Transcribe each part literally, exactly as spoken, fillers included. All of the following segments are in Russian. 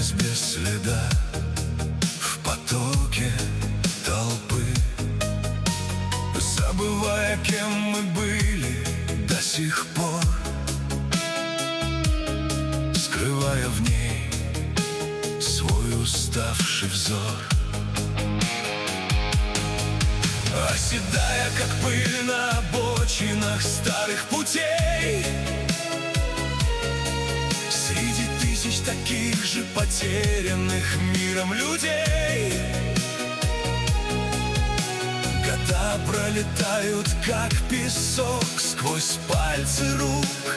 теряясь без следа в потоке толпы, забывая, кем мы были до сих пор, скрывая в ней свой уставший взор. Оседая, как пыль на обочинах старых путей, среди тысяч таких же потерянных миром людей, года пролетают, как песок, сквозь пальцы рук.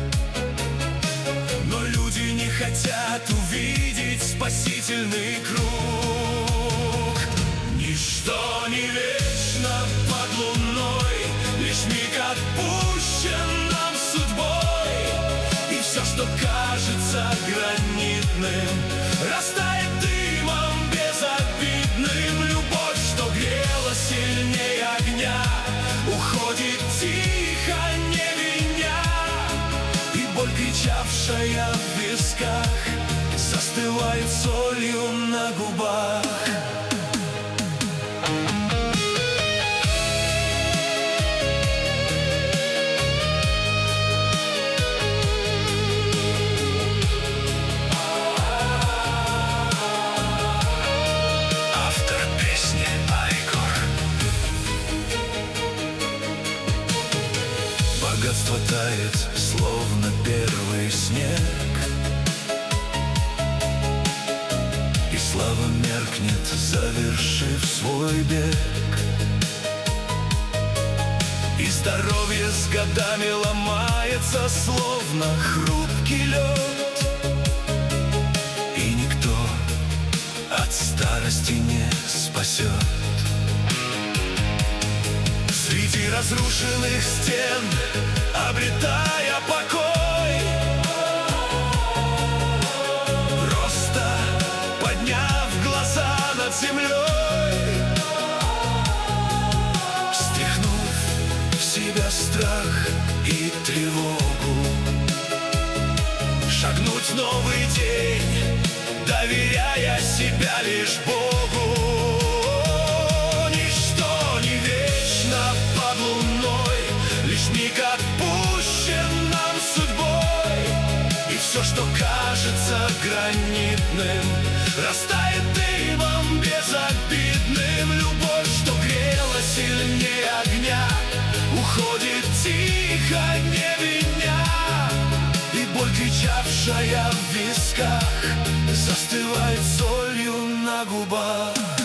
Но люди не хотят увидеть спасительный круг. Ничто не вечно под луной, лишь миг отпущен нам судьбой. И все, что кажется гранитным, растает дымом безобидным. Любовь, что грела сильнее огня, уходит тихо, не виня. И боль, кричавшая в висках, застывает солью на губах. Богатство тает, словно первый снег, и слава меркнет, завершив свой бег. И здоровье с годами ломается, словно хрупкий лед, и никто от старости не спасет. Среди разрушенных стен, обретая покой, просто подняв глаза над землей, стряхнув в себя страх и тревогу, шагнуть в новый день, доверяя себя лишь Богу. Миг отпущен нам судьбой, и все, что кажется гранитным, растает дымом безобидным. Любовь, что грела сильнее огня, уходит тихо, не виня. И боль, кричавшая в висках, застывает солью на губах.